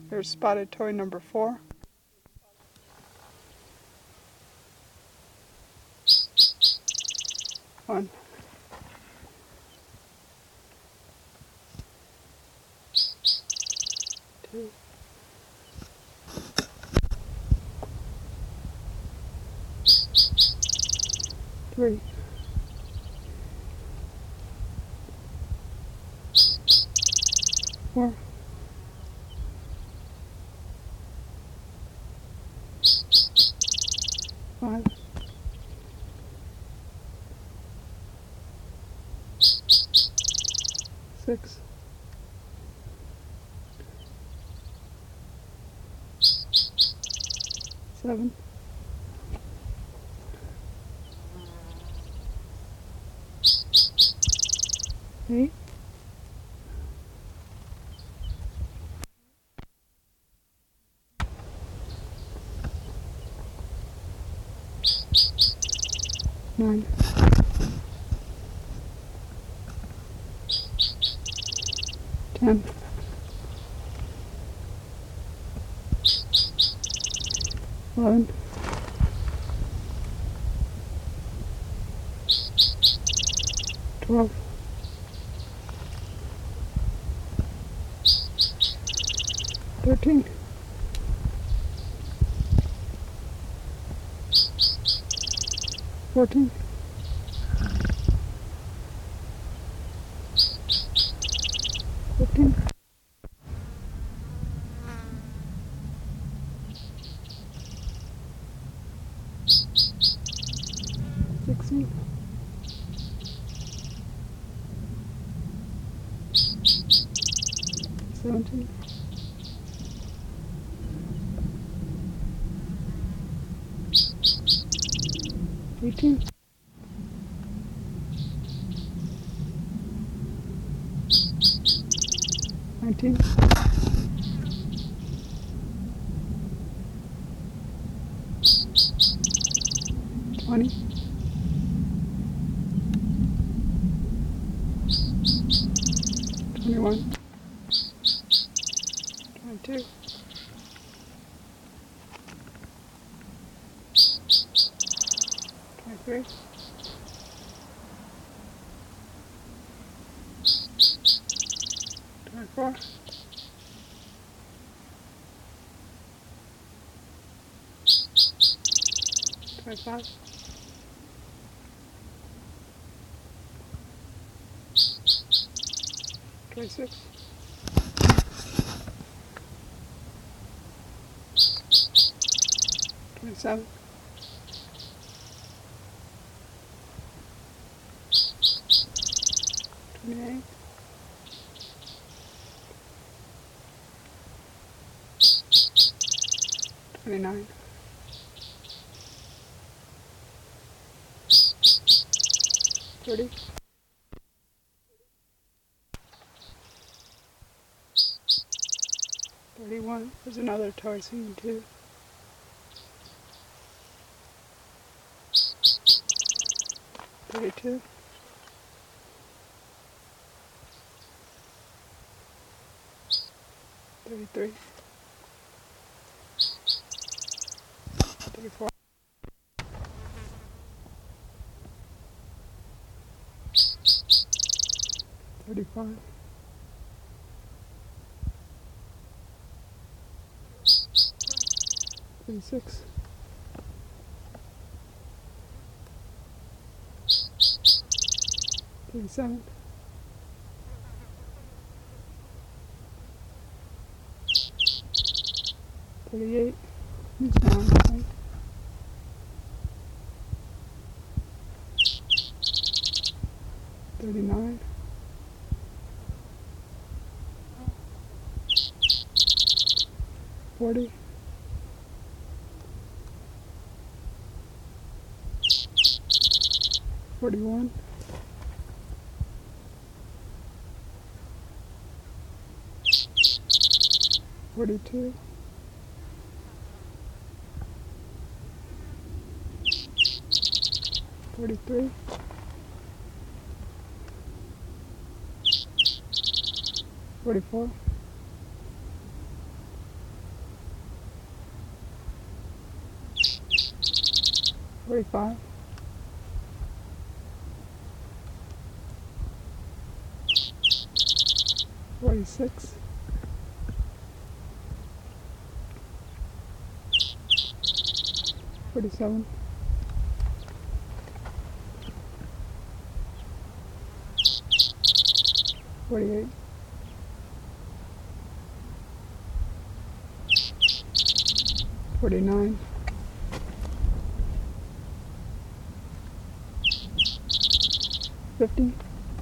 There's spotted toy number 4. One. Two. Three. Four. Five. Six. Seven. Eight. Nine. 10. 11. 12. 13. 14. 15. 16. 17. 18. 19. 20. 21. 22. 23. 24. 25. 26. 27. 28. 29. 30. 31. There's another toy scene too. 32. 33. 34. 35. 36. 37. 38. He's down, I think. 39. 40. 41. 42. 43. 44. 45, 46, 47, 48, 49, 50,